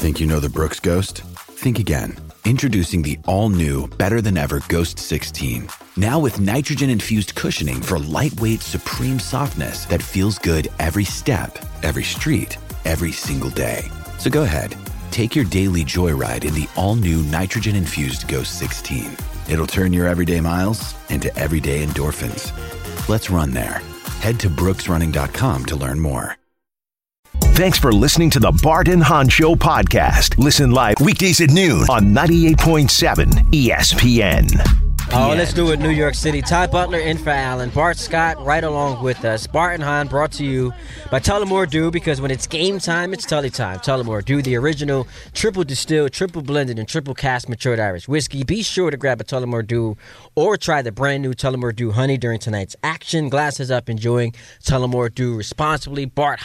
Think you know the Brooks Ghost? Think again. Introducing the all-new, better-than-ever Ghost 16. Now with nitrogen-infused cushioning for lightweight, supreme softness that feels good every step, every street, every single day. So go ahead, take your daily joyride in the all-new nitrogen-infused Ghost 16. It'll turn your everyday miles into everyday endorphins. Let's run there. Head to brooksrunning.com to learn more. Thanks for listening to the Bart and Hahn Show podcast. Listen live weekdays at noon on 98.7 ESPN. Oh, let's do it, New York City. Ty Butler in for Allen. Bart Scott right along with us. Bart and Hahn brought to you by Tullamore Dew, because when it's game time, it's Tully time. Tullamore Dew, the original triple distilled, triple blended, and triple cast matured Irish whiskey. Be sure to grab a Tullamore Dew or try the brand new Tullamore Dew Honey during tonight's action. Glasses up, enjoying Tullamore Dew responsibly. Bart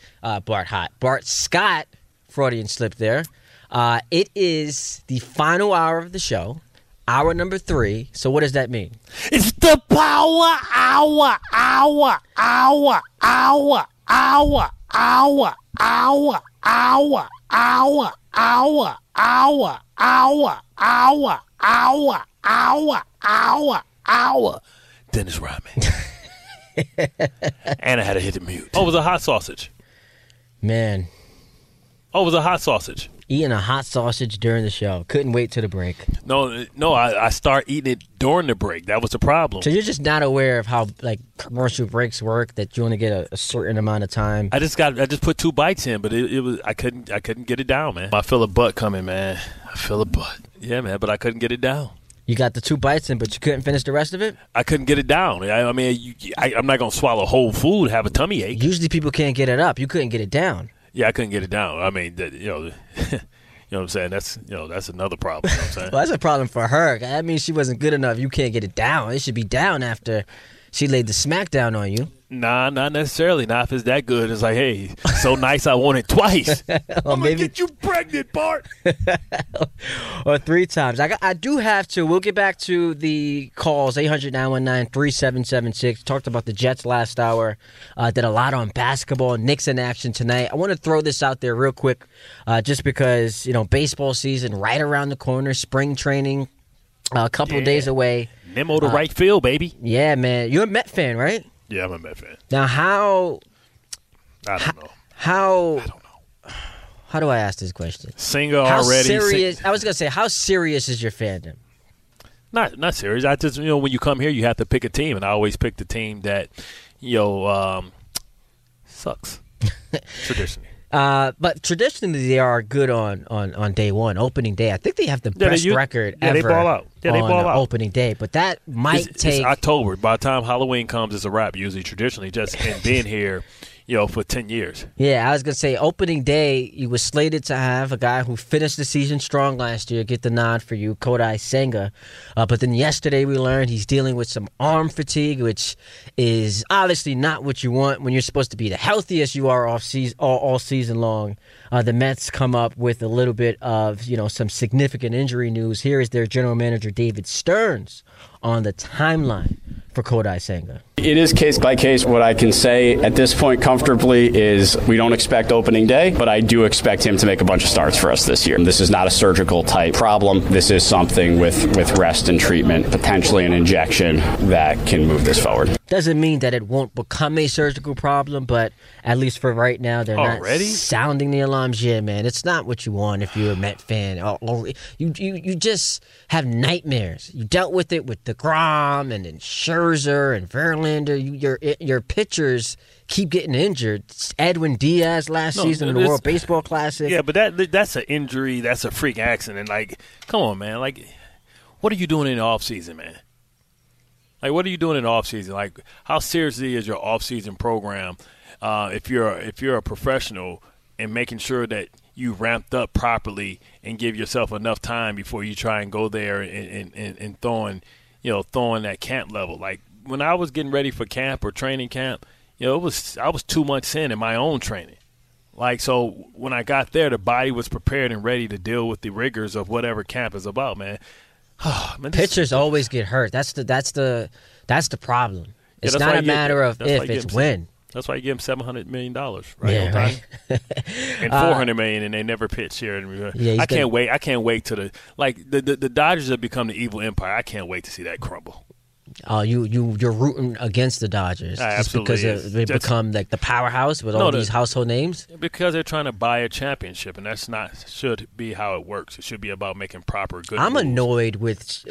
Scott, Freudian slip there. It is the final hour of the show. Hour number 3. So what does that mean? It's the power hour. Dennis Rodman. And I had to hit the mute. Oh, it was a hot sausage. Man. Oh, it was a hot sausage. Eating a hot sausage during the show. Couldn't wait till the break. No, I start eating it during the break. That was the problem. So you're just not aware of how commercial breaks work, that you only get a certain amount of time. I just put 2 bites in, but it was I couldn't get it down, man. I feel a butt coming, man. I feel a butt. Yeah, man, but I couldn't get it down. You got the 2 bites in, but you couldn't finish the rest of it? I couldn't get it down. I mean, I'm not going to swallow whole food, have a tummy ache. Usually people can't get it up. You couldn't get it down. Yeah, I couldn't get it down. I mean, you know what I'm saying? That's another problem. You know what I'm saying? Well, that's a problem for her. That means she wasn't good enough. You can't get it down. It should be down after she laid the smack down on you. Nah, not necessarily. Not if it's that good. It's like, hey, so nice I want it twice. I'm going to get you pregnant, Bart. Or 3 times. I do have to. We'll get back to the calls. 800-919-3776. Talked about the Jets last hour. Did a lot on basketball. Knicks in action tonight. I want to throw this out there real quick, just because, baseball season right around the corner. Spring training a couple of days away. Memo to right field, baby. Yeah, man. You're a Met fan, right? Yeah, I'm a Met fan. Now, I don't know. How do I ask this question? Singer already. Serious? I was gonna say, how serious is your fandom? Not serious. I just when you come here, you have to pick a team, and I always pick the team that sucks traditionally. But traditionally, they are good on day one, opening day. I think they have the best record ever. They ball out. Yeah, they ball out. Opening day. But that might take. It's October. By the time Halloween comes, it's a wrap. Usually, traditionally, just and being here, for 10 years. Yeah, I was gonna say opening day. You was slated to have a guy who finished the season strong last year get the nod for you, Kodai Senga. But then yesterday we learned he's dealing with some arm fatigue, which is obviously not what you want when you're supposed to be the healthiest you are all season long. The Mets come up with a little bit of some significant injury news. Here is their general manager David Stearns on the timeline for Kodai Senga. It is case by case. What I can say at this point comfortably is we don't expect opening day, but I do expect him to make a bunch of starts for us this year. This is not a surgical type problem. This is something with rest and treatment, potentially an injection that can move this forward. Doesn't mean that it won't become a surgical problem, but at least for right now, they're not sounding the alarms. Yeah, man, it's not what you want if you're a Met fan. You just have nightmares. You dealt with it with DeGrom and then Scherzer and Verlander. Your pitchers keep getting injured. Edwin Diaz last season in the World Baseball Classic. Yeah, but that's an injury. That's a freak accident. Come on, man. What are you doing in the offseason, man? What are you doing in the offseason? How seriously is your offseason program if you're a professional and making sure that you ramped up properly and give yourself enough time before you try and go there and throwing that camp level. When I was getting ready for camp or training camp, I was 2 months in my own training. So when I got there, the body was prepared and ready to deal with the rigors of whatever camp is about, man. Pitchers always get hurt. That's the problem. It's not a matter of if, it's when. That's why you give him $700 million, right? Yeah, right. And $400 million, and they never pitch here. Yeah, I can't wait. I can't wait to the Dodgers have become the evil empire. I can't wait to see that crumble. Oh, you're rooting against the Dodgers just because they become like the powerhouse with all these household names. Because they're trying to buy a championship, and that's not should be how it works. It should be about making proper good. I'm moves. annoyed with.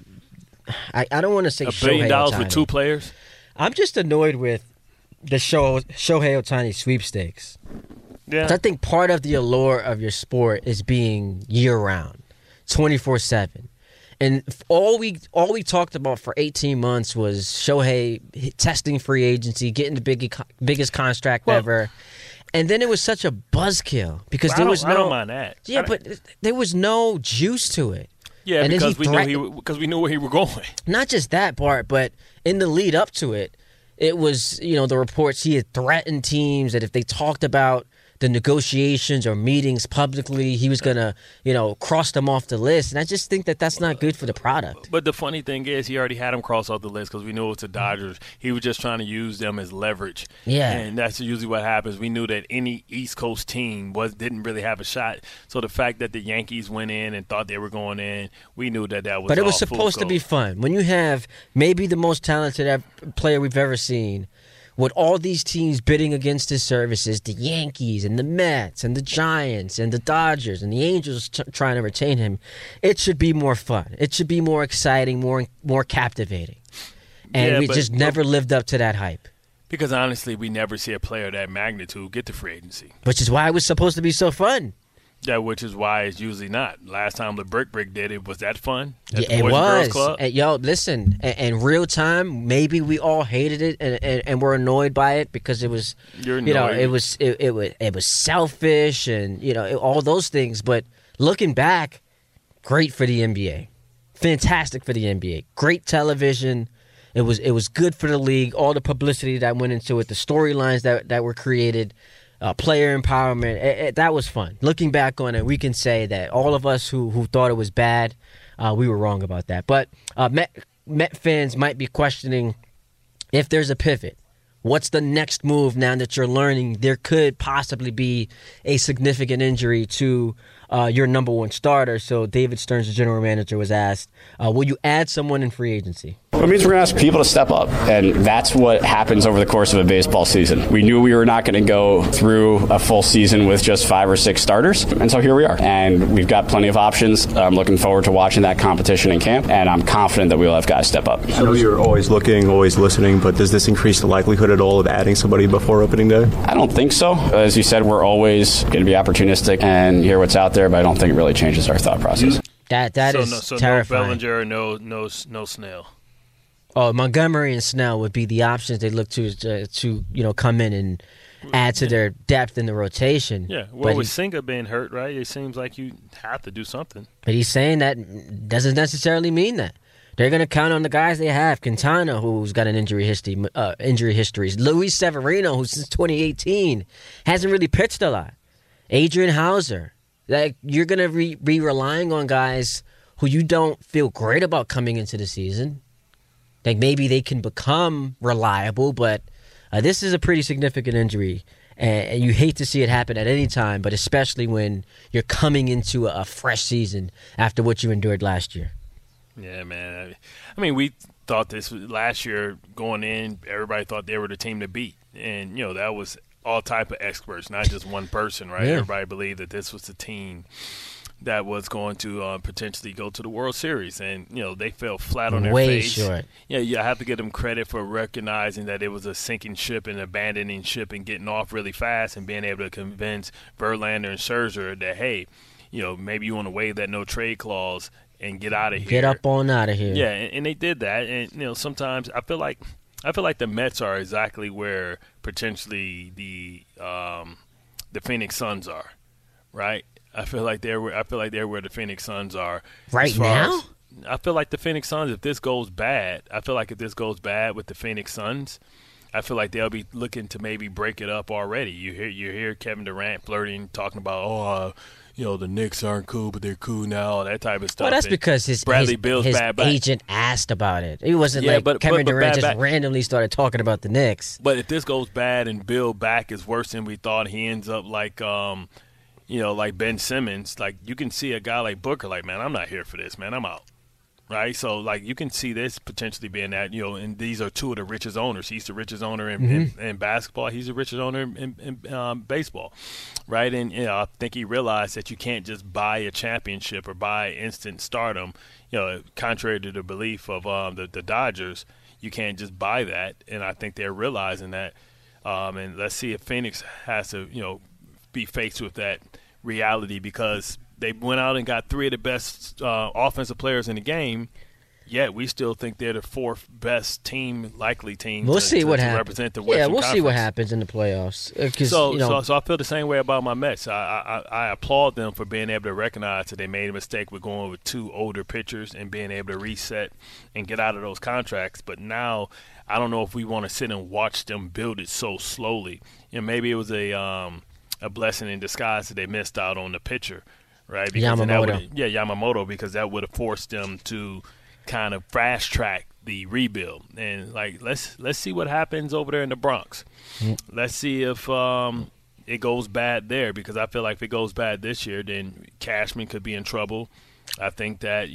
I don't want to say $1 billion Shohei with 2 players. I'm just annoyed with the Shohei Ohtani sweepstakes. Yeah, I think part of the allure of your sport is being year-round, 24/7. And all we talked about for 18 months was Shohei testing free agency, getting the biggest contract ever. And then it was such a buzzkill because I don't mind that. Yeah, but there was no juice to it. Yeah, and because we knew where he was going. Not just that part, but in the lead up to it, it was, the reports he had threatened teams that if they talked about the negotiations or meetings publicly, he was going to, cross them off the list. And I just think that that's not good for the product. But the funny thing is he already had them cross off the list because we knew it was the Dodgers. He was just trying to use them as leverage. Yeah. And that's usually what happens. We knew that any East Coast team didn't really have a shot. So the fact that the Yankees went in and thought they were going in, we knew that was But it was all supposed to be fun. When you have maybe the most talented player we've ever seen, with all these teams bidding against his services, the Yankees and the Mets and the Giants and the Dodgers and the Angels trying to retain him, it should be more fun. It should be more exciting, more captivating. And we just never lived up to that hype. Because honestly, we never see a player of that magnitude get to free agency. Which is why it was supposed to be so fun. Yeah, which is why it's usually not. Last time the Brick did it, was that fun? Yeah, it was. Yo, listen, in real time, maybe we all hated it and were annoyed by it because it was, it was selfish and all those things. But looking back, great for the NBA, fantastic for the NBA, great television. It was good for the league. All the publicity that went into it, the storylines that were created. Player empowerment, that was fun. Looking back on it, we can say that all of us who thought it was bad, we were wrong about that. But Met fans might be questioning if there's a pivot. What's the next move now that you're learning there could possibly be a significant injury to your number one starter? So David Stearns, the general manager, was asked, will you add someone in free agency? It means we're going to ask people to step up, and that's what happens over the course of a baseball season. We knew we were not going to go through a full season with just 5 or 6 starters, and so here we are. And we've got plenty of options. I'm looking forward to watching that competition in camp, and I'm confident that we will have guys step up. I know you're always looking, always listening, but does this increase the likelihood at all of adding somebody before opening day? I don't think so. As you said, we're always going to be opportunistic and hear what's out there, but I don't think it really changes our thought process. That is terrifying. No Bellinger, no Snell. Oh, Montgomery and Snell would be the options they look to come in and add to their depth in the rotation. Yeah, well, with Senga being hurt, right, it seems like you have to do something. But he's saying that doesn't necessarily mean that. They're going to count on the guys they have. Quintana, who's got an injury history. Luis Severino, who since 2018 hasn't really pitched a lot. Adrian Hauser. Like, you're going to be relying on guys who you don't feel great about coming into the season. Like, maybe they can become reliable, but this is a pretty significant injury. And you hate to see it happen at any time, but especially when you're coming into a fresh season after what you endured last year. Yeah, man. I mean, we thought this was last year going in, everybody thought they were the team to beat. And, that was all type of experts, not just one person, right? Yeah. Everybody believed that this was the team that was going to potentially go to the World Series. And, they fell flat on their face. Way short. Yeah, you have to give them credit for recognizing that it was a sinking ship and abandoning ship and getting off really fast and being able to convince Verlander and Scherzer that, hey, maybe you want to waive that no-trade clause and get out of here. Get up on out of here. Yeah, and they did that. And, sometimes I feel like the Mets are exactly where potentially the Phoenix Suns are, right? I feel like they're where the Phoenix Suns are right now. I feel like the Phoenix Suns. If this goes bad with the Phoenix Suns, I feel like they'll be looking to maybe break it up already. You hear Kevin Durant flirting, talking about, the Knicks aren't cool, but they're cool now, that type of stuff. Well, that's because his agent asked about it. It wasn't Kevin Durant just randomly started talking about the Knicks. But if this goes bad and Bill back is worse than we thought, he ends up like like Ben Simmons, like you can see a guy like Booker, like, man, I'm not here for this, man, I'm out. Right, so like you can see this potentially being that, and these are two of the richest owners. He's the richest owner in basketball. He's the richest owner in baseball, right? And I think he realized that you can't just buy a championship or buy instant stardom. Contrary to the belief of the Dodgers, you can't just buy that. And I think they're realizing that. And let's see if Phoenix has to be faced with that reality, because they went out and got 3 of the best offensive players in the game, yet we still think they're the 4th best likely team we'll see what happens. Represent the Western Conference. See what happens in the playoffs. So I feel the same way about my Mets. I applaud them for being able to recognize that they made a mistake with going with 2 older pitchers and being able to reset and get out of those contracts. But now I don't know if we want to sit and watch them build it so slowly. Maybe it was a blessing in disguise that they missed out on the pitcher. Right, because Yamamoto, because that would have forced them to kind of fast track the rebuild. And let's see what happens over there in the Bronx. Let's see if it goes bad there, because I feel like if it goes bad this year, then Cashman could be in trouble. I think that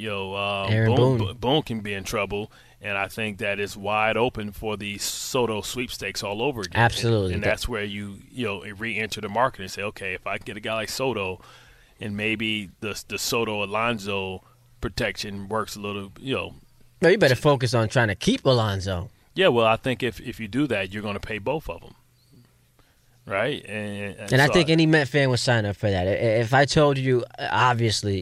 Boone can be in trouble, and I think that it's wide open for the Soto sweepstakes all over again. Absolutely, and that's where you re-enter the market and say, okay, if I can get a guy like Soto. And maybe the Soto-Alonso protection works a little, No, you better focus on trying to keep Alonso. Yeah, well, I think if you do that, you're going to pay both of them, right? And so I think any Met fan would sign up for that. If I told you, obviously,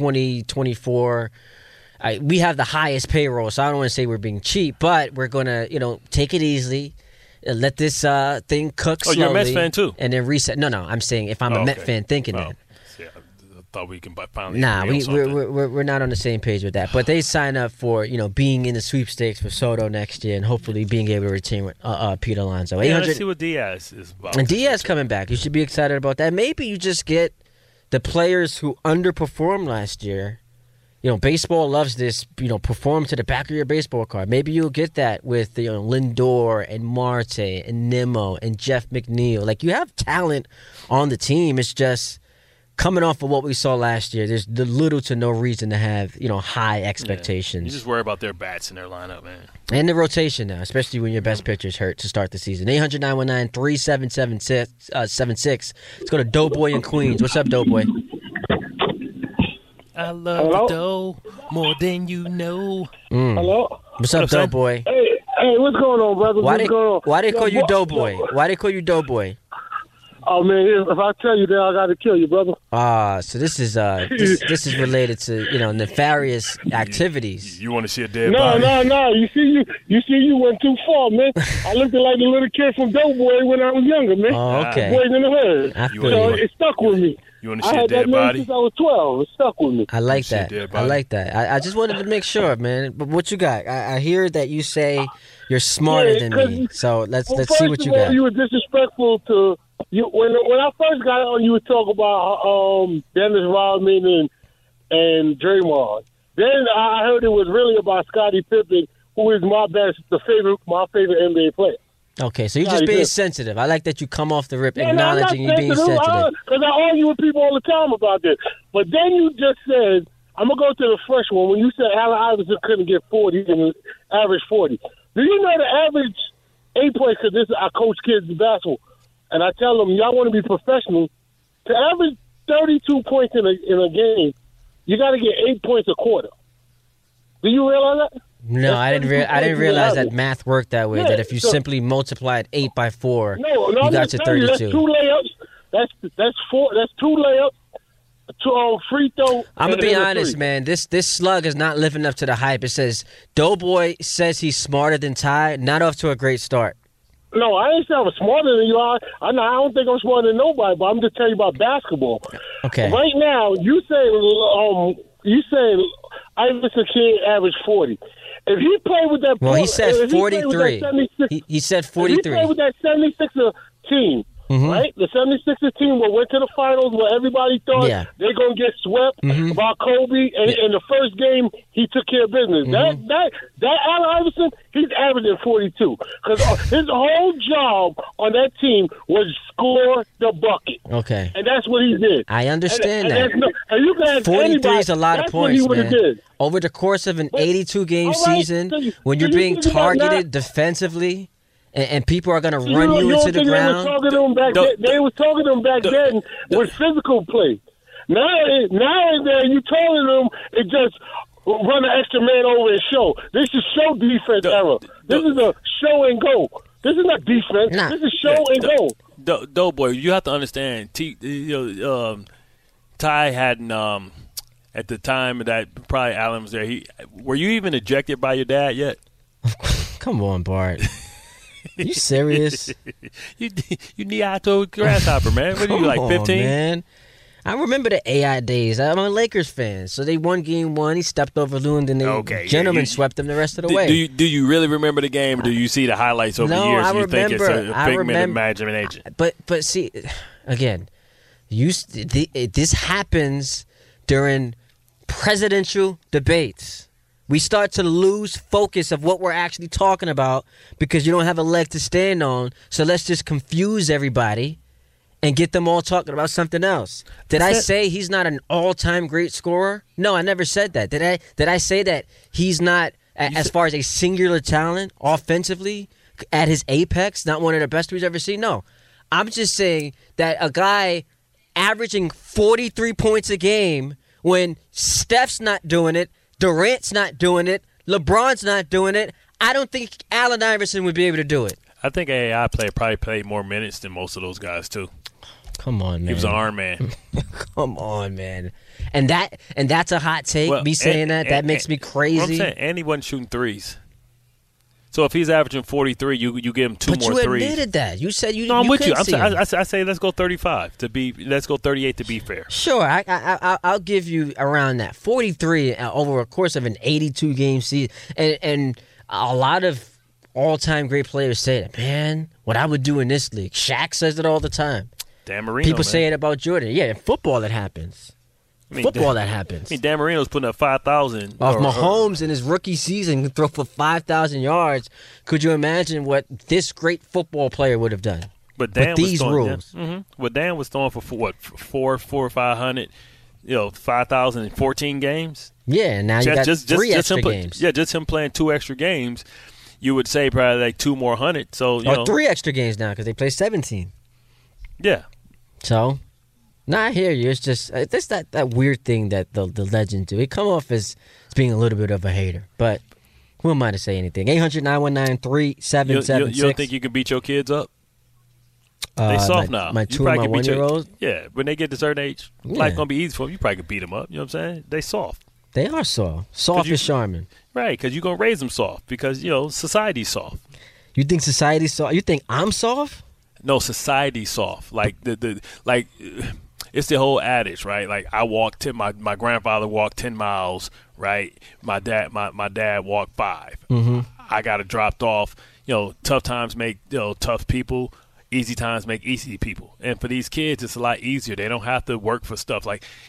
2024, we have the highest payroll, so I don't want to say we're being cheap, but we're going to, take it easily. Let this thing cook slowly. Oh, you're a Mets fan too? And then reset. No, I'm saying if I'm a Met fan thinking that. Thought we can finally. Nah, we're not on the same page with that. But they sign up for being in the sweepstakes for Soto next year and hopefully being able to retain Pete Alonso. Let's see what Diaz is about. And Diaz coming back, you should be excited about that. Maybe you just get the players who underperformed last year. Baseball loves this. Perform to the back of your baseball card. Maybe you'll get that with Lindor and Marte and Nimmo and Jeff McNeil. Like, you have talent on the team. It's just coming off of what we saw last year, there's little to no reason to have, high expectations. You just worry about their bats in their lineup, man. And the rotation now, especially when your best pitcher's hurt to start the season. 800-919-3776. Let's go to Doughboy in Queens. What's up, Doughboy? I love the dough more than you know. Hello? What's up, Doughboy? Hey, what's going on, brother? Why they call you Doughboy? Why they call you Doughboy? Oh man, if I tell you, then I got to kill you, brother. So this is this is related to nefarious activities. You want to see a dead body? No. You see, you went too far, man. I looked like the little kid from Doughboy when I was younger, man. Oh, okay. Boys in the hood. So it stuck with me. You want to see a dead body? I had that since I was 12. It stuck with me. I like that. I just wanted to make sure, man. But what you got? I hear that you say you're smarter than me. So let's see what you got. You were disrespectful to. When I first got on, you would talk about Dennis Rodman and Draymond. Then I heard it was really about Scottie Pippen, who is my favorite NBA player. Okay, so you're just being sensitive. I like that you come off the rip acknowledging you being sensitive. Because I argue with people all the time about this. But then you just said, I'm going to go to the first one. When you said Allen Iverson couldn't get 40 and average 40. Do you know the average 8 points, because I coach kids in basketball, and I tell them, y'all want to be professional, to average 32 points in a game, you got to get 8 points a quarter. Do you realize that? No, I didn't realize that math worked that way. Yeah, that if you simply multiplied 8 by 4, you got to 32. That's 2 layups. That's 4. That's 2 layups. 2 free throw. I'm gonna be honest, man. This slug is not living up to the hype. It says Doughboy says he's smarter than Ty. Not off to a great start. No, I ain't saying I'm smarter than you are. I don't think I'm smarter than nobody, but I'm just telling you about basketball. Okay. Right now, you say Iverson can't average 40. if he played with that, Well, he said 43. He said 43. If he played with that 76er team, right? The 76er team went to the finals where everybody thought they're going to get swept by Kobe, and in the first game, he took care of business. That Allen Iverson, he's averaging 42. Because his whole job on that team was score the bucket. Okay. And that's what he did. I understand that. And you can ask 43 is a lot of points, man. Did. Over the course of an 82-game season, when you're being targeted defensively, and people are going to run you into the ground. They was talking to him back then with physical play. Now you telling them it just run an extra man over and show. This is show defense era. This is a show and go. This is not defense. This is show and go. Doughboy, you have to understand. Ty hadn't at the time that probably Allen was there. Were you even ejected by your dad yet? Come on, Bart. Are you serious? you knee-high-toe grasshopper, man. What are you, like 15? Man. I remember the AI days. I'm a Lakers fan, so they won game one. He stepped over Lou, and then they swept them the rest of the way. Do you really remember the game, or do you see the highlights over the years and you think it's a figment of imagination? But see, again, this happens during presidential debates. We start to lose focus of what we're actually talking about because you don't have a leg to stand on. So let's just confuse everybody and get them all talking about something else. Did I say he's not an all-time great scorer? No, I never said that. Did I say that he's not, as far as a singular talent, offensively, at his apex, not one of the best we've ever seen? No. I'm just saying that a guy averaging 43 points a game when Steph's not doing it, Durant's not doing it, LeBron's not doing it, I don't think Allen Iverson would be able to do it. I think an AI player probably played more minutes than most of those guys, too. Come on, man. He was an arm man. Come on, man. And that's a hot take, me saying that makes me crazy. I'm saying, and he wasn't shooting threes. So if he's averaging 43, you give him two more threes. But you admitted that. You said you. No, I'm with you. I say let's go 35 to be. Let's go 38 to be fair. Sure, I'll give you around that 43 over a course of an 82-game season, and a lot of all-time great players say that. Man, what I would do in this league. Shaq says it all the time. Dan Marino. People say it about Jordan. Yeah, in football that happens. That happens. I mean, Dan Marino's putting up 5,000. Off Mahomes in his rookie season can throw for 5,000 yards. Could you imagine what this great football player would have done? But Dan with these rules. What Dan was throwing for what, 400 or 500, 5,000 in 14 games? Yeah, and now you got three extra games. Yeah, just him playing 2 extra games, you would say probably like 2 more hundred. So 3 extra games now because they play 17. Yeah. So. No, I hear you. It's just that's that weird thing that the legends do. It come off as being a little bit of a hater. But who am I to say anything? 800-919-3776. You don't think you can beat your kids up? They soft now. My 2 and my 1-year-olds? Yeah, when they get to a certain age, life's going to be easy for them. You probably could beat them up. You know what I'm saying? They soft. They are soft. Soft as Charmin. Right, because you're going to raise them soft because, society's soft. You think society's soft? You think I'm soft? No, society's soft. It's the whole adage, right? Like my grandfather walked 10 miles, right? My dad walked 5. Mm-hmm. I got it dropped off. Tough times make tough people. Easy times make easy people. And for these kids, it's a lot easier. They don't have to work for stuff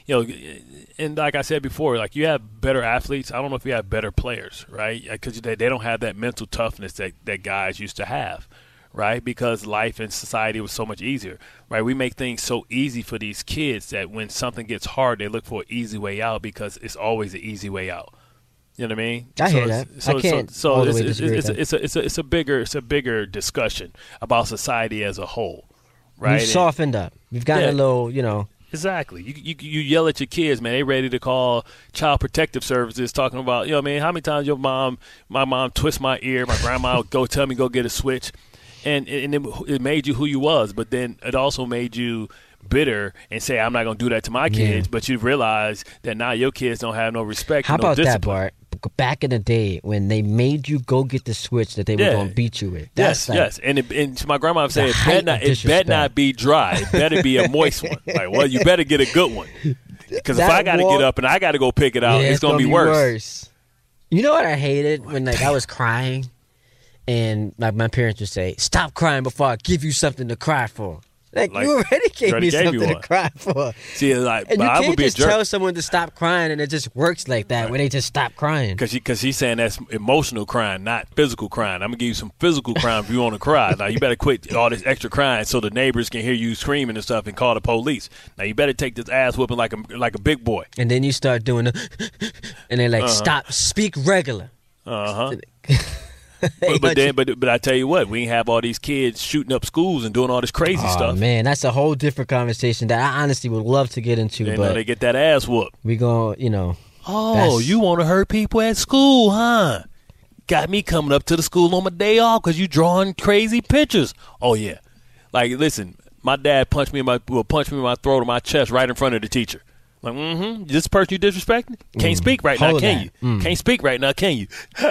and like I said before, like you have better athletes. I don't know if you have better players, right? Because they don't have that mental toughness that guys used to have. Right, because life and society was so much easier. Right, we make things so easy for these kids that when something gets hard, they look for an easy way out because it's always an easy way out. You know what I mean? I hear that. I can't. So it's a bigger discussion about society as a whole. Right, You've softened up. You've gotten a little, Exactly. You yell at your kids, man. They ready to call Child Protective Services talking about, how many times my mom twists my ear, my grandma would go tell me go get a switch. And it made you who you was, but then it also made you bitter and say, I'm not going to do that to my kids. But you realize that now your kids don't have no respect. How about discipline. that, Bart? Back in the day when they made you go get the switch that they were going to beat you with. Yes. And my grandma would say, it better not be dry. It better be a moist one. Like, well, you better get a good one. Because if I got to get up and I got to go pick it out, it's going to be worse. You know what I hated when like I was crying, and like my parents would say, "Stop crying before I give you something to cry for." Like you already gave me something to cry for. See, like, and you I can't would be just a jerk. tell someone to stop crying, and it just works like that when they just stop crying. Because he's saying that's emotional crying, not physical crying. I'm gonna give you some physical crying if you want to cry. Now you better quit all this extra crying so the neighbors can hear you screaming and stuff and call the police. Now you better take this ass whooping like a big boy. And then you start doing the, and they're like, "Stop, speak regular." But I tell you what, we ain't have all these kids shooting up schools and doing all this crazy stuff. Man, that's a whole different conversation that I honestly would love to get into. But they get that ass whooped. We gonna, Oh, you want to hurt people at school, huh? Got me coming up to the school on my day off because you drawing crazy pictures. Oh yeah, like listen, my dad will punch me in my throat or my chest right in front of the teacher. Like, this person you disrespecting? Can't speak right now, can you? Can't speak right now, can you?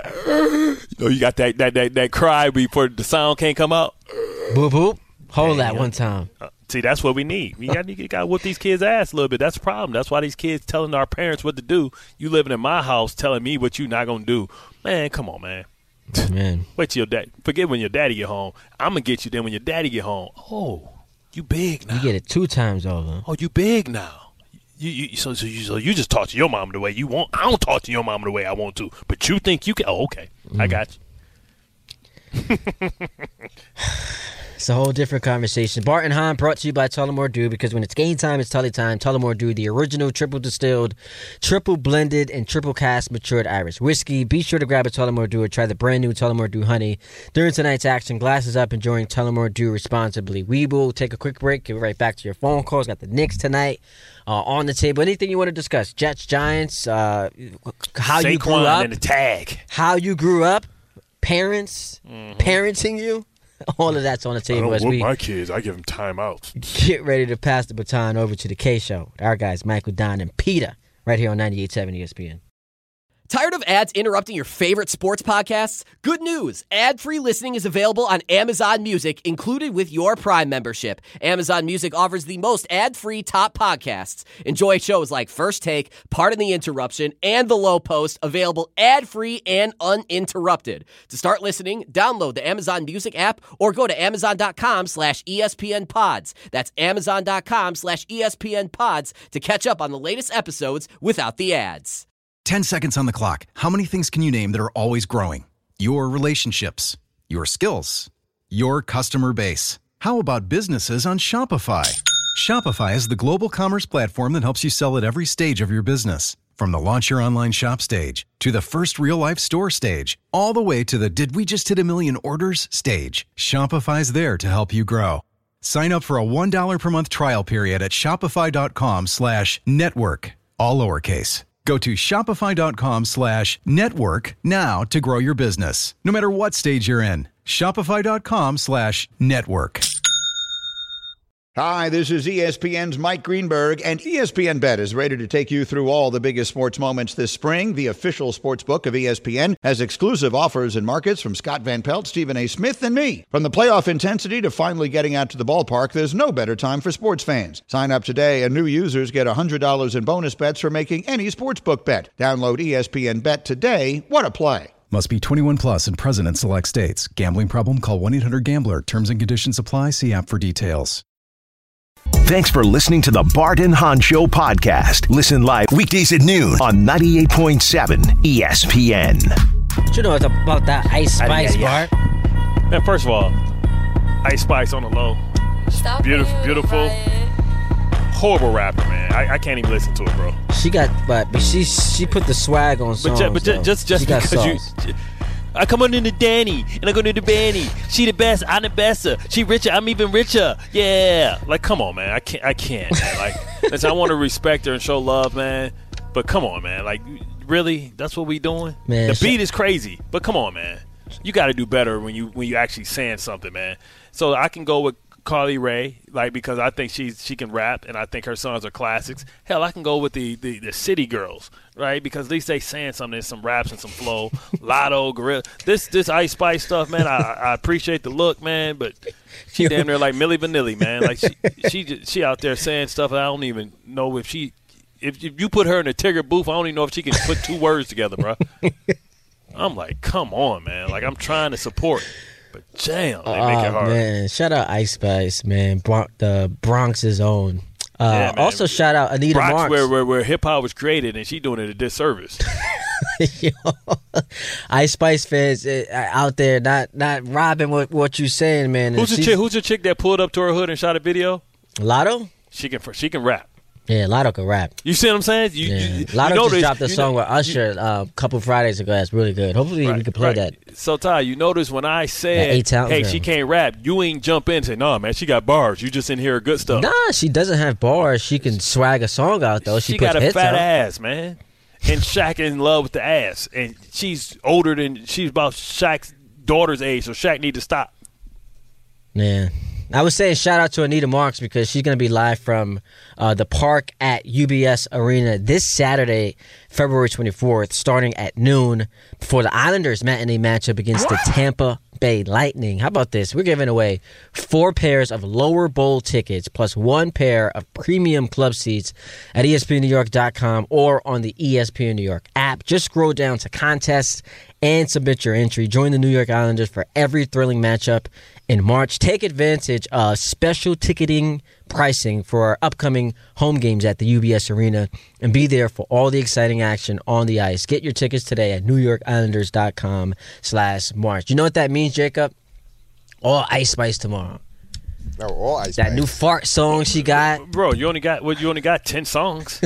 You got that cry before the sound can't come out. Boop boop. Hold that one time. See, that's what we need. You got to whoop these kids' ass a little bit. That's the problem. That's why these kids telling our parents what to do. You living in my house telling me what you not gonna do. Man, come on, man. Man, wait till your dad. Forget when your daddy get home. I'm gonna get you then when your daddy get home. Oh, you big now. You get it 2 times over. Oh, you big now. So you just talk to your mom the way you want. I don't talk to your mom the way I want to. But you think you can. Oh, okay. I got you. It's a whole different conversation. Bart and Hahn brought to you by Tullamore Dew, because when it's game time, it's Tully time. Tullamore Dew, the original triple distilled, triple blended, and triple cast matured Irish whiskey. Be sure to grab a Tullamore Dew or try the brand new Tullamore Dew Honey during tonight's action. Glasses up, enjoying Tullamore Dew responsibly. We will take a quick break. Get right back to your phone calls. Got the Knicks tonight on the table. Anything you want to discuss? Jets, Giants, how Saquon you grew up, and the tag, how you grew up, parents, parenting you. All of that's on the table. I as don't we whoop my kids. I give them timeouts. Get ready to pass the baton over to the K Show. Our guys, Michael, Don, and Peter, right here on 98.7 ESPN. Tired of ads interrupting your favorite sports podcasts? Good news! Ad-free listening is available on Amazon Music, included with your Prime membership. Amazon Music offers the most ad-free top podcasts. Enjoy shows like First Take, Pardon the Interruption, and The Low Post, available ad-free and uninterrupted. To start listening, download the Amazon Music app or go to Amazon.com/ESPN Pods. That's Amazon.com/ESPN Pods to catch up on the latest episodes without the ads. 10 seconds on the clock. How many things can you name that are always growing? Your relationships, your skills, your customer base. How about businesses on Shopify? Shopify is the global commerce platform that helps you sell at every stage of your business. From the launch your online shop stage to the first real-life store stage, all the way to the did we just hit a million orders stage. Shopify's there to help you grow. Sign up for a $1 per month trial period at shopify.com/network, all lowercase. Go to shopify.com/network now to grow your business, no matter what stage you're in. Shopify.com/network. Hi, this is ESPN's Mike Greenberg, and ESPN Bet is ready to take you through all the biggest sports moments this spring. The official sports book of ESPN has exclusive offers and markets from Scott Van Pelt, Stephen A. Smith, and me. From the playoff intensity to finally getting out to the ballpark, there's no better time for sports fans. Sign up today, and new users get $100 in bonus bets for making any sportsbook bet. Download ESPN Bet today. What a play. Must be 21 plus and present in select states. Gambling problem? Call 1-800-GAMBLER. Terms and conditions apply. See app for details. Thanks for listening to the Bart and Hahn Show podcast. Listen live weekdays at noon on 98.7 ESPN. What you know about that Ice Spice, Bart? Man, first of all, Ice Spice on the low. Stop beautiful. Horrible rapper, man. I can't even listen to it, bro. She got, but she put the swag on songs. But just because you. I come on into Danny, and I go into Banny. She the best, I'm the best. She richer, I'm even richer. Yeah. Like, come on, man. I can't, man. Like, listen, I want to respect her and show love, man. But come on, man. Like, really? That's what we doing? Man, the beat is crazy, but come on, man. You got to do better when you actually saying something, man. So I can go with Carly Rae, like, because I think she can rap, and I think her songs are classics. Hell, I can go with the City Girls, right? Because at least they saying something, there's some raps and some flow. Lotto, Gorilla, this Ice Spice stuff, man. I appreciate the look, man, but she damn near like Milli Vanilli, man. Like she out there saying stuff. I don't even know if you put her in a Tigger booth, I don't even know if she can put 2 words together, bro. I'm like, come on, man. Like, I'm trying to support, but damn, they make it hard. Man, shout out Ice Spice, man. The Bronx's own. Also, shout out Anita Bronx, Marks. where hip hop was created, and she doing it a disservice. Yo, Ice Spice fans out there, not robbing what you saying, man. Who's the chick that pulled up to her hood and shot a video? Lotto. She can rap. Yeah, Lotto can rap. You see what I'm saying? Lotto just dropped a song with Usher a couple Fridays ago. That's really good. Hopefully we can play that. So, Ty, you notice when I said, hey, she can't rap, you ain't jump in and say, no, man, she got bars. You just in here good stuff. Nah, she doesn't have bars. She can swag a song out, though. She got a fat out. ass, man. And Shaq in love with the ass. And she's about Shaq's daughter's age, so Shaq need to stop. Yeah. I was saying shout out to Anita Marks because she's going to be live from the park at UBS Arena this Saturday, February 24th, starting at noon before the Islanders matinee matchup against the Tampa Bay Lightning. How about this? We're giving away 4 pairs of lower bowl tickets plus 1 pair of premium club seats at ESPNNewYork.com or on the ESPN New York app. Just scroll down to contests and submit your entry. Join the New York Islanders for every thrilling matchup in March. Take advantage of special ticketing pricing for our upcoming home games at the UBS Arena and be there for all the exciting action on the ice. Get your tickets today at NewYorkIslanders.com/March. You know what that means, Jacob? All Ice Spice tomorrow. Oh, all Ice That Spice. new fart song she got. Bro, you only got 10 songs.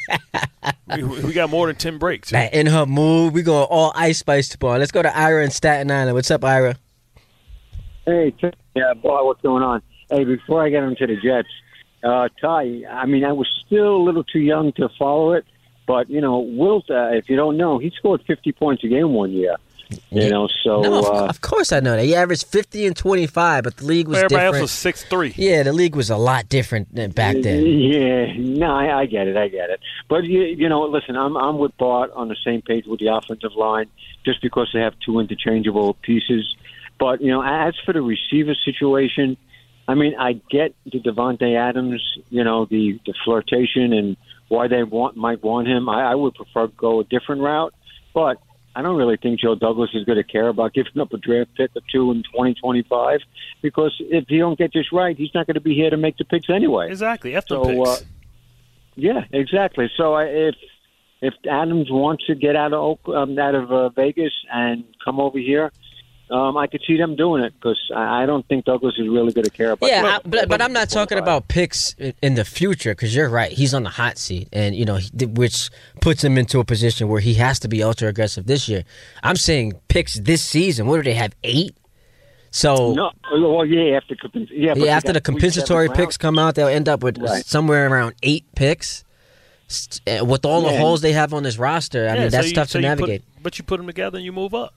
we got more than 10 breaks. Man, in her mood, we going all Ice Spice tomorrow. Let's go to Ira in Staten Island. What's up, Ira? Hey, yeah, boy, what's going on? Hey, before I get into the Jets, Ty, I mean, I was still a little too young to follow it, but, you know, Wilt, if you don't know, he scored 50 points a game one year. You know, so... No, of course I know that. He averaged 50 and 25, but the league was Everybody different. else was 6'3". Yeah, the league was a lot different back then. Yeah, no, I get it. But, you know, listen, I'm with Bart on the same page with the offensive line just because they have 2 interchangeable pieces. But, you know, as for the receiver situation, I mean, I get the Devontae Adams, you know, the flirtation and why they might want him. I would prefer to go a different route. But I don't really think Joe Douglas is going to care about giving up a draft pick or 2 in 2025 because if he don't get this right, he's not going to be here to make the picks anyway. Exactly, after picks. Yeah, exactly. So if Adams wants to get out of Vegas and come over here, I could see them doing it because I don't think Douglas is really going to care about. Yeah, but I'm not talking about picks in the future because you're right. He's on the hot seat, and you know, which puts him into a position where he has to be ultra aggressive this year. I'm saying picks this season. What do they have? 8? So no, well, yeah, after the compensatory picks come out, they'll end up with somewhere around 8 picks. With all the holes they have on this roster, I mean that's tough to navigate. But you put them together and you move up.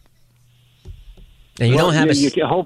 And you don't have you hope.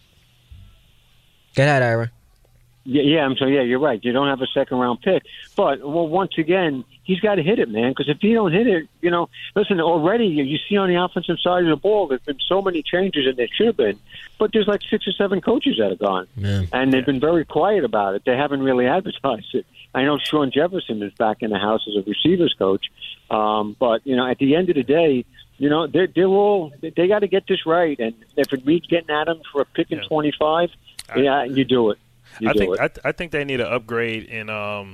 Get ahead, Ira. Yeah, you're right. You don't have a second-round pick. But, well, once again, he's got to hit it, man, because if he don't hit it, you know, listen, already you see on the offensive side of the ball, there's been so many changes, and there should have been, but there's like 6 or 7 coaches that have gone. Yeah. And they've been very quiet about it. They haven't really advertised it. I know Sean Jefferson is back in the house as a receivers coach, but, you know, at the end of the day, you know, they got to get this right. And if it means getting at them for a pick in 25, you do it. I think they need an upgrade in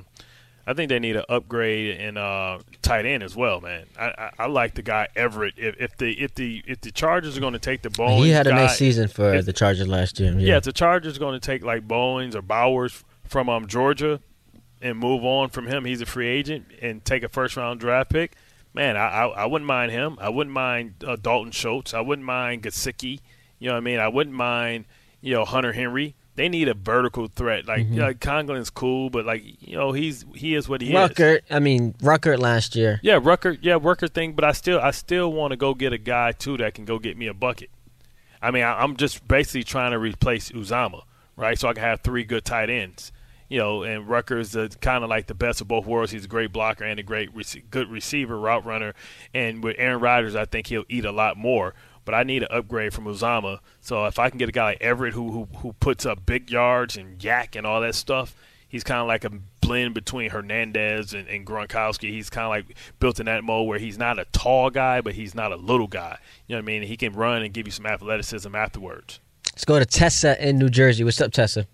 tight end as well, man. I like the guy Everett. If the Chargers are going to take the Bowens, he had a nice season for the Chargers last year. Yeah, if the Chargers are going to take like Bowens or Bowers from Georgia and move on from him, he's a free agent, and take a first-round draft pick. Man, I wouldn't mind him. I wouldn't mind Dalton Schultz. I wouldn't mind Gesicki. You know what I mean? I wouldn't mind, you know, Hunter Henry. They need a vertical threat. Like, you know, Conklin's cool, but like, you know, he is what he is. Ruckert last year. Yeah, Ruckert thing. But I still want to go get a guy too that can go get me a bucket. I mean, I'm just basically trying to replace Uzomah, right? So I can have 3 good tight ends. You know, and Rutgers is kind of like the best of both worlds. He's a great blocker and a good receiver, route runner. And with Aaron Rodgers, I think he'll eat a lot more. But I need an upgrade from Uzomah. So if I can get a guy like Everett who puts up big yards and yak and all that stuff, he's kind of like a blend between Hernandez and Gronkowski. He's kind of like built in that mode where he's not a tall guy, but he's not a little guy. You know what I mean? He can run and give you some athleticism afterwards. Let's go to Tessa in New Jersey. What's up, Tessa?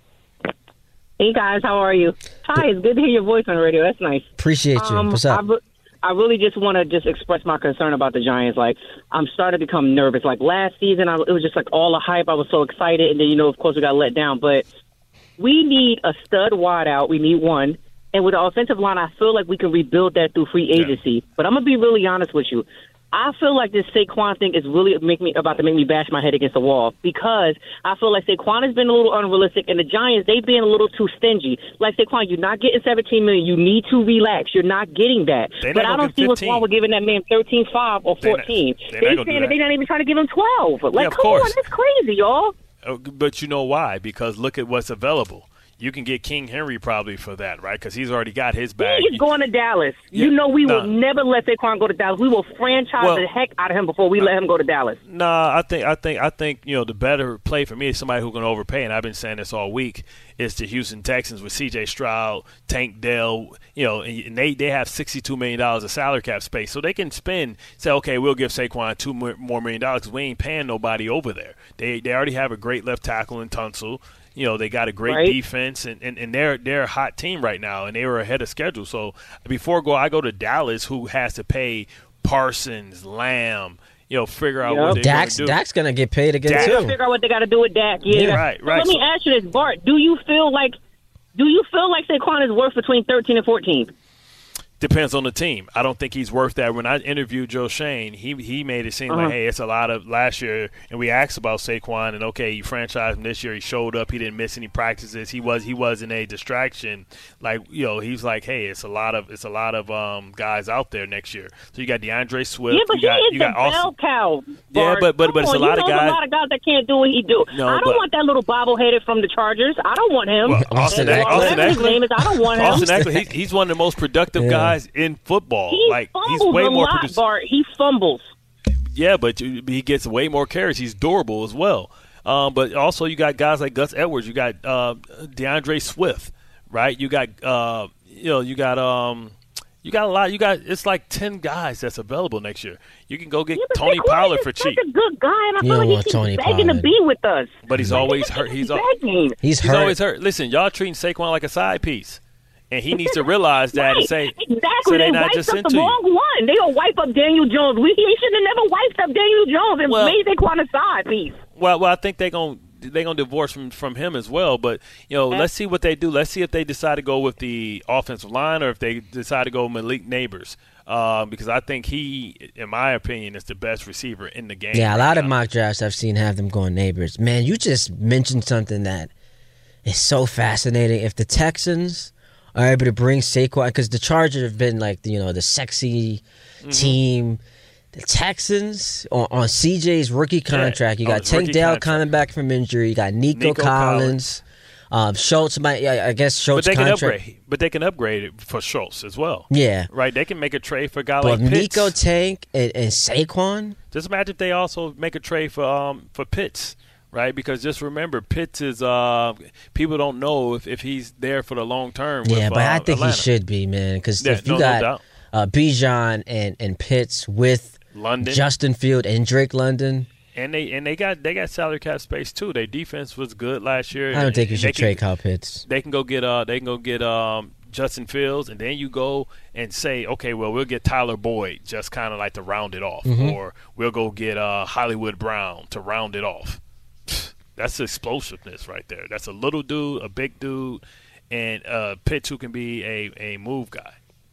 Hey, guys. How are you? Hi. It's good to hear your voice on the radio. That's nice. Appreciate you. What's up? I really just want to express my concern about the Giants. Like, I'm starting to become nervous. Like, last season, it was just like all the hype. I was so excited. And then, of course, we got let down. But we need a stud wideout. We need one. And with the offensive line, I feel like we can rebuild that through free agency. Yeah. But I'm going to be really honest with you. I feel like this Saquon thing is really about to make me bash my head against the wall because I feel like Saquon has been a little unrealistic, and the Giants, they've been a little too stingy. Like, Saquon, you're not getting $17 million. You need to relax. You're not getting that. But I don't see what's wrong with giving that man $13.5 or $14. They're saying that they're not even trying to give him $12. Like, come on, that's crazy, y'all. But you know why? Because look at what's available. You can get King Henry probably for that, right? Because he's already got his bag. He's going to Dallas. Yeah, we will never let Saquon go to Dallas. We will franchise the heck out of him before we let him go to Dallas. I think the better play for me is somebody who can overpay, and I've been saying this all week. Is the Houston Texans with C.J. Stroud, Tank Dell, and they have $62 million of salary cap space, so they can say, okay, we'll give Saquon $2 more million because we ain't paying nobody over there. They already have a great left tackle in Tunsil. They got a great defense, and they're a hot team right now, and they were ahead of schedule. So before I go to Dallas, who has to pay Parsons, Lamb, figure out what they're going to do. Dak's going to get paid again, too. They'll figure out what they got to do with Dak. Yeah. Right. So let me ask you this, Bart. Do you feel like Saquon is worth between 13 and 14? Depends on the team. I don't think he's worth that. When I interviewed Joe Shane, he made it seem like, hey, it's a lot of last year. And we asked about Saquon, and okay, you franchised him this year. He showed up. He didn't miss any practices. He wasn't a distraction. Like he's like, hey, it's a lot of guys out there next year. So you got DeAndre Swift. Yeah, but you got bell cow. Yeah, but it's a lot of guys. A lot of guys that can't do what he do. No, I don't want that little bobbleheaded from the Chargers. I don't want him. Well, Austin Eckler. I don't want him. Austin Eckler. He's one of the most productive guys in football. He's way more Bart. He fumbles. Yeah, but he gets way more carries. He's durable as well. But also you got guys like Gus Edwards. You got DeAndre Swift, right? You got you got a lot. It's like 10 guys that's available next year. You can go get Tony Pollard for cheap. He's a good guy, and I feel like he's begging to be with us. But he's always hurt. He's always hurt. Listen, y'all treating Saquon like a side piece. And he needs to realize that and say, exactly. They wiped up the wrong one. They don't wipe up Daniel Jones. He should have never wiped up Daniel Jones and made Saquon a side piece. Well, I think they're gonna divorce from him as well. But let's see what they do. Let's see if they decide to go with the offensive line or if they decide to go with Malik Neighbors. Because I think he, in my opinion, is the best receiver in the game. Yeah, a lot of mock drafts I've seen have them going Neighbors. Man, you just mentioned something that is so fascinating. If the Texans are able to bring Saquon, because the Chargers have been like the sexy team. The Texans on CJ's rookie contract. You got Tank Dell coming back from injury. You got Nico Collins. Schultz I guess Schultz contract. But they can upgrade it for Schultz as well. Yeah, right. They can make a trade for a guy like Pitts. Nico, Tank, and Saquon. Just imagine if they also make a trade for Pitts. Right, because just remember, Pitts is people don't know if he's there for the long term. Yeah, but I think Atlanta. He should be, man. Because if you got Bijan and Pitts with London, Justin Field and Drake London, and they got salary cap space too. Their defense was good last year. I don't think you should trade Kyle Pitts. They can go get Justin Fields, and then you go and say, okay, well, we'll get Tyler Boyd just kind of like to round it off, or we'll go get Hollywood Brown to round it off. That's explosiveness right there. That's a little dude, a big dude, and Pitts who can be a move guy.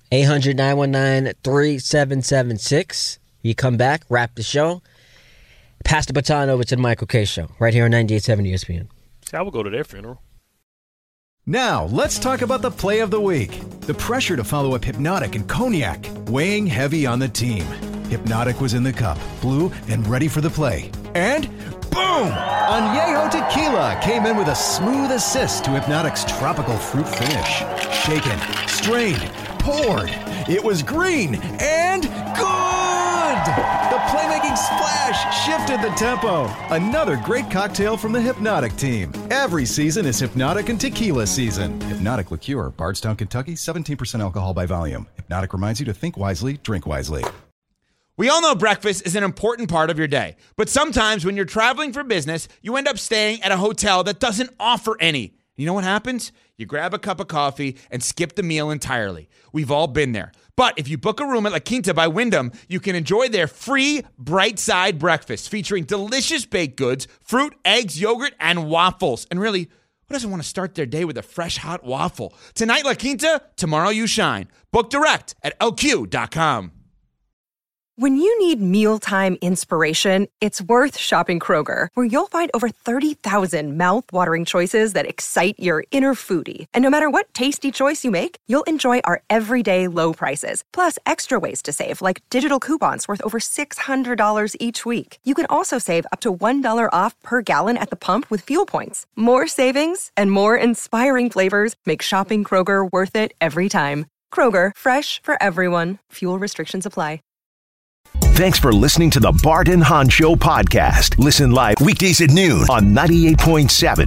800-919-3776. You come back, wrap the show. Pass the baton over to the Michael K. Show right here on 98.7 ESPN. See, I will go to their funeral. Now, let's talk about the play of the week. The pressure to follow up Hypnotic and Cognac, weighing heavy on the team. Hypnotic was in the cup, blue, and ready for the play. And boom! Añejo Tequila came in with a smooth assist to Hypnotic's tropical fruit finish. Shaken, strained, poured. It was green and good! arrived. The playmaking splash shifted the tempo. Another great cocktail from the Hypnotic team. Every season is Hypnotic and Tequila season. Hypnotic Liqueur, Bardstown, Kentucky, 17% alcohol by volume. Hypnotic reminds you to think wisely, drink wisely. We all know breakfast is an important part of your day, but sometimes when you're traveling for business, you end up staying at a hotel that doesn't offer any. You know what happens? You grab a cup of coffee and skip the meal entirely. We've all been there. But if you book a room at La Quinta by Wyndham, you can enjoy their free Bright Side breakfast featuring delicious baked goods, fruit, eggs, yogurt, and waffles. And really, who doesn't want to start their day with a fresh, hot waffle? Tonight, La Quinta, tomorrow you shine. Book direct at lq.com. When you need mealtime inspiration, it's worth shopping Kroger, where you'll find over 30,000 mouth-watering choices that excite your inner foodie. And no matter what tasty choice you make, you'll enjoy our everyday low prices, plus extra ways to save, like digital coupons worth over $600 each week. You can also save up to $1 off per gallon at the pump with fuel points. More savings and more inspiring flavors make shopping Kroger worth it every time. Kroger, fresh for everyone. Fuel restrictions apply. Thanks for listening to the Bart and Hahn Show podcast. Listen live weekdays at noon on 98.7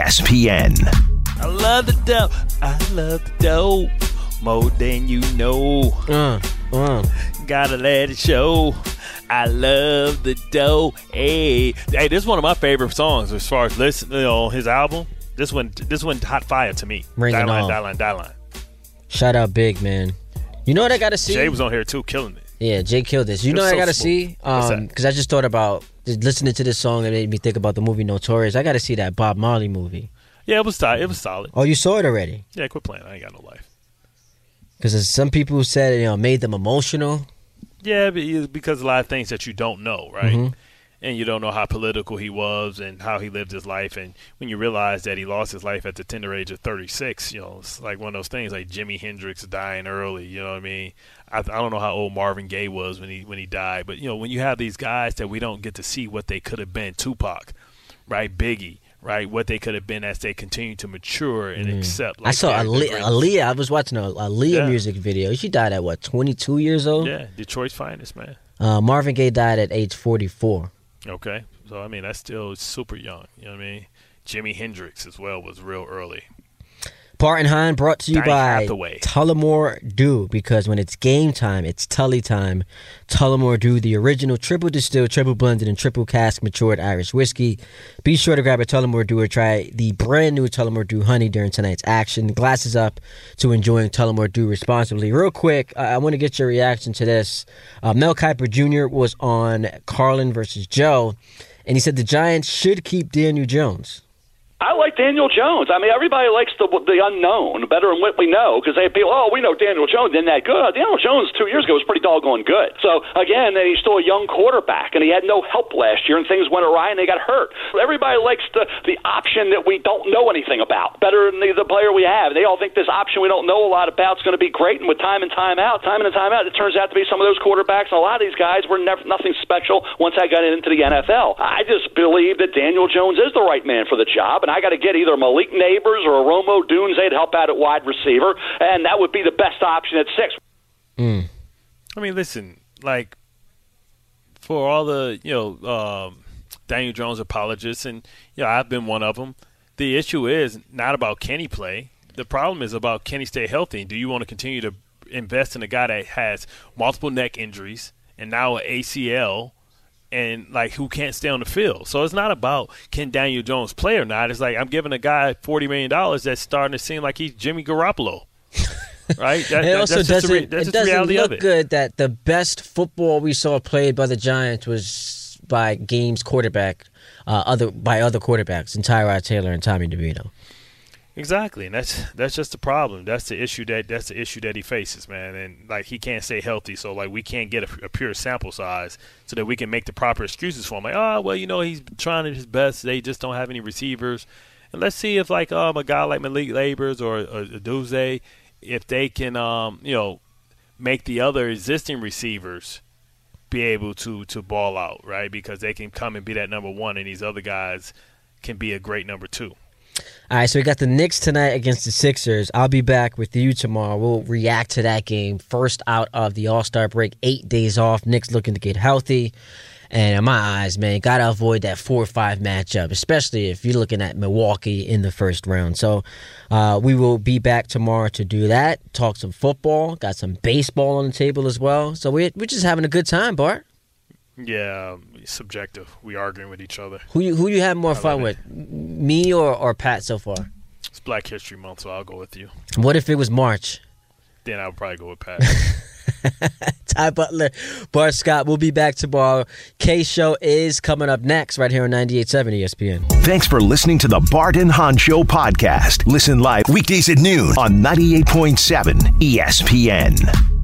ESPN. I love the dough. I love the dough more than you know. Gotta let it show. I love the dough. Hey, this is one of my favorite songs as far as listening on his album. This one hot fire to me. Ring it on. Die line. Shout out Big, man. You know what I gotta see? Jay was on here too, killing it. Yeah, Jay killed this. You know what I gotta see? Because I just thought about listening to this song and made me think about the movie Notorious. I gotta see that Bob Marley movie. Yeah, it was solid. Oh, you saw it already? Yeah, quit playing. I ain't got no life. Because some people who said it made them emotional. Yeah, because a lot of things that you don't know, right? Mm-hmm. And you don't know how political he was and how he lived his life. And when you realize that he lost his life at the tender age of 36, it's like one of those things like Jimi Hendrix dying early, you know what I mean? I don't know how old Marvin Gaye was when he died. But, when you have these guys that we don't get to see what they could have been, Tupac, right, Biggie, right, what they could have been as they continue to mature and accept. Like, I saw Aaliyah. I was watching a Aaliyah music video. She died at, 22 years old? Yeah, Detroit's finest, man. Marvin Gaye died at age 44. Okay. So, that's still super young. You know what I mean? Jimi Hendrix as well was real early. Bart and Hahn brought to you by Tullamore Dew, because when it's game time, it's Tully time. Tullamore Dew, the original triple distilled, triple blended, and triple cask matured Irish whiskey. Be sure to grab a Tullamore Dew or try the brand new Tullamore Dew Honey during tonight's action. Glasses up to enjoying Tullamore Dew responsibly. Real quick, I want to get your reaction to this. Mel Kiper Jr. was on Carlin versus Joe, and he said the Giants should keep Daniel Jones. I like Daniel Jones. Everybody likes the unknown better than what we know, because they feel, we know Daniel Jones isn't that good. Daniel Jones 2 years ago was pretty doggone good. So, again, he's still a young quarterback, and he had no help last year, and things went awry, and they got hurt. Everybody likes the option that we don't know anything about better than the player we have. They all think this option we don't know a lot about is going to be great, and with time in and time out, it turns out to be some of those quarterbacks, and a lot of these guys were nothing special once I got into the NFL. I just believe that Daniel Jones is the right man for the job, and I got to get either Malik Neighbors or a Romo Dunze to help out at wide receiver, and that would be the best option at 6. Listen, for all the Daniel Jones apologists, and I've been one of them. The issue is not about can he play. The problem is about can he stay healthy. Do you want to continue to invest in a guy that has multiple neck injuries and now an ACL? And, who can't stay on the field. So it's not about can Daniel Jones play or not. It's like I'm giving a guy $40 million that's starting to seem like he's Jimmy Garoppolo. Right? It doesn't look good that the best football we saw played by the Giants was by game's quarterback, other quarterbacks, and Tyrod Taylor and Tommy DeVito. Exactly, and that's just the problem. That's the issue that he faces, man. And he can't stay healthy, so we can't get a pure sample size so that we can make the proper excuses for him. He's trying his best. They just don't have any receivers. And let's see if a guy like Malik Neighbors or Dunze, if they can make the other existing receivers be able to ball out, right? Because they can come and be that number one, and these other guys can be a great number two. All right, so we got the Knicks tonight against the Sixers. I'll be back with you tomorrow. We'll react to that game. First out of the All-Star break, 8 days off. Knicks looking to get healthy. And in my eyes, man, got to avoid that 4-5 matchup, especially if you're looking at Milwaukee in the first round. So we will be back tomorrow to do that, talk some football, got some baseball on the table as well. So we're just having a good time, Bart. Yeah, subjective. We arguing with each other. Who you have more fun with, me or Pat so far? It's Black History Month, so I'll go with you. What if it was March? Then I would probably go with Pat. Ty Butler, Bart Scott. We'll be back tomorrow. K-Show is coming up next right here on 98.7 ESPN. Thanks for listening to the Bart and Hahn Show podcast. Listen live weekdays at noon on 98.7 ESPN.